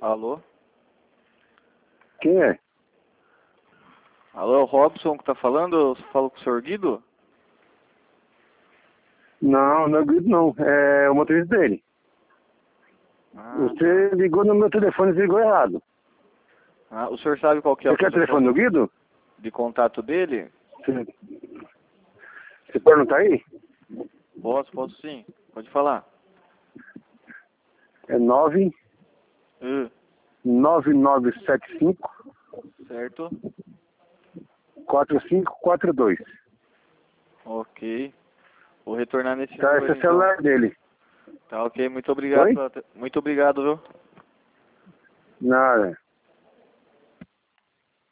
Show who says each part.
Speaker 1: Alô?
Speaker 2: Quem é?
Speaker 1: Alô, é o Robson que tá falando? Eu falo com o senhor Guido?
Speaker 2: Não, não é o Guido não. É o motorista dele.
Speaker 1: Ah,
Speaker 2: Você ligou no meu telefone e ligou errado.
Speaker 1: o senhor sabe qual que é
Speaker 2: Você
Speaker 1: o
Speaker 2: quer o telefone do Guido?
Speaker 1: de contato dele?
Speaker 2: Você, você pergunta aí?
Speaker 1: Posso sim. Pode falar.
Speaker 2: É 9
Speaker 1: Uh,
Speaker 2: 9975
Speaker 1: certo?
Speaker 2: 4542.
Speaker 1: Ok. Vou retornar nesse
Speaker 2: Tá, esse
Speaker 1: número
Speaker 2: é o
Speaker 1: então.
Speaker 2: celular dele.
Speaker 1: Tá ok, muito obrigado.
Speaker 2: Oi?
Speaker 1: Muito obrigado, viu?
Speaker 2: Nada.